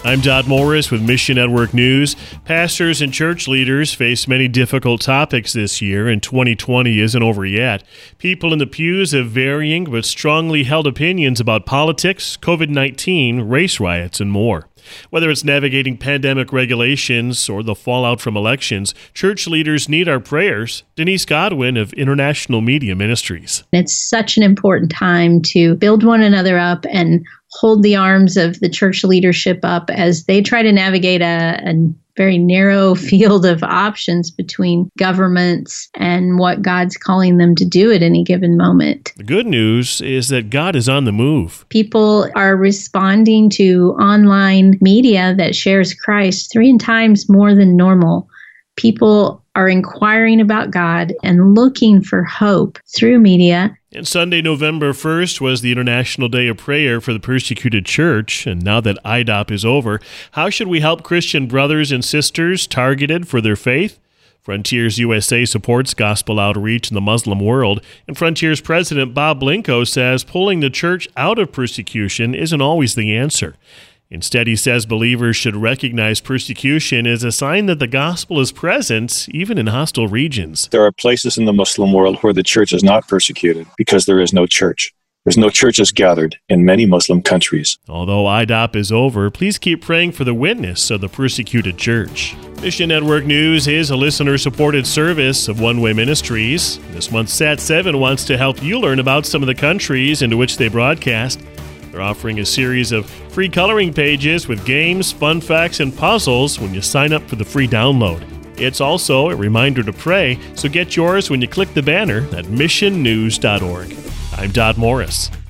I'm Dodd Morris with Mission Network News. Pastors and church leaders face many difficult topics this year, and 2020 isn't over yet. People in the pews have varying but strongly held opinions about politics, COVID-19, race riots, and more. Whether it's navigating pandemic regulations or the fallout from elections, church leaders need our prayers. Denise Godwin of International Media Ministries. It's such an important time to build one another up and hold the arms of the church leadership up as they try to navigate a very narrow field of options between governments and what God's calling them to do at any given moment. The good news is that God is on the move. People are responding to online media that shares Christ 3 times more than normal. People are inquiring about God and looking for hope through media. And Sunday, November 1st was the International Day of Prayer for the Persecuted Church. And now that IDOP is over, how should we help Christian brothers and sisters targeted for their faith? Frontiers USA supports gospel outreach in the Muslim world, and Frontiers President Bob Blinko says pulling the church out of persecution isn't always the answer. Instead, he says believers should recognize persecution as a sign that the gospel is present, even in hostile regions. There are places in the Muslim world where the church is not persecuted because there is no church. There's no churches gathered in many Muslim countries. Although IDOP is over, please keep praying for the witness of the persecuted church. Mission Network News is a listener-supported service of One Way Ministries. This month, Sat7 wants to help you learn about some of the countries into which they broadcast. They're offering a series of free coloring pages with games, fun facts, and puzzles when you sign up for the free download. It's also a reminder to pray, so get yours when you click the banner at missionnews.org. I'm Dodd Morris.